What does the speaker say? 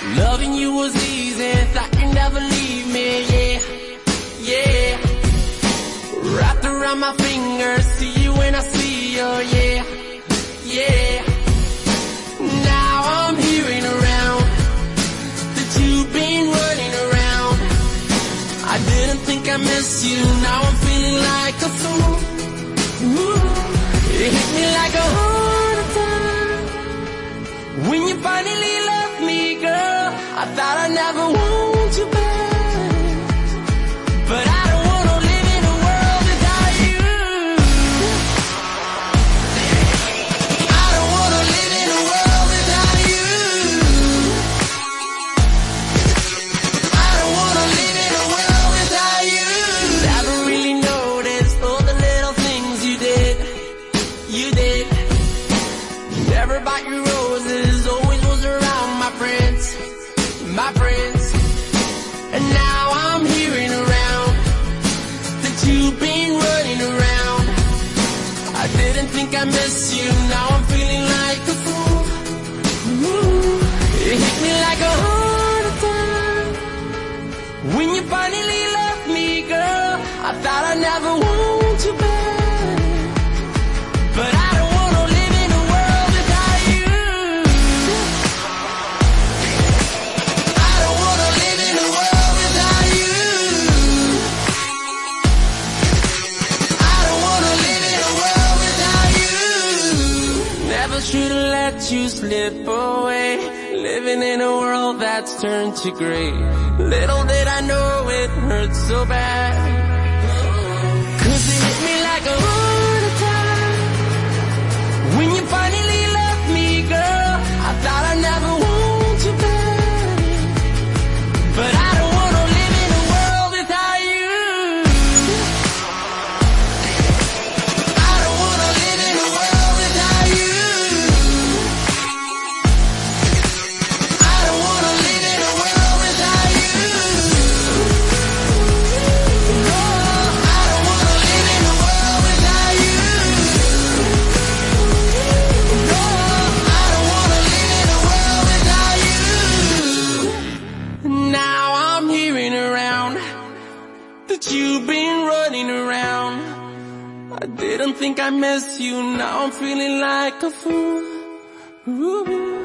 Loving you was easy, thought you'd never leave me, yeah, yeah. Wrapped around my fingers, see you when I see you, yeah, yeah. Now I'm hearing around that you've been running around. I didn't think I missed you, now I'm feeling like a fool. Ooh. It hit me like a heart attack when you finally left me, girl. I thought I'd never want you back, but I don't wanna live in a world without you. I don't wanna live in a world without you. I don't wanna live in a world without you. Never really noticed all the little things you did. You did. Never bought you roses, always was around my friends. My friends. And now I'm hearing around that you've been running around. I didn't think I missed you, now I'm feeling like a fool. Ooh. It hit me like a heart attack when you finally left me, girl. I thought I'd never want you back, but I don't wanna live in a world without you. I don't wanna live in a world without you. I don't wanna live in a world without you. Never should've let you slip away, living in a world that's turned to gray. Little did I know it hurt so bad, 'cause it hit me like a heart attack when you finally left me, girl. I thought I'd never want you back, but I don't wanna live in a world without you. I don't wanna live in a world without you. I don't wanna live in a world without you. No, I don't wanna live in a world without you. No, I don't wanna live in a world without you. Now I'm hearing around that you've been running around. I didn't think I missed you, now I'm feeling like a fool. Ooh.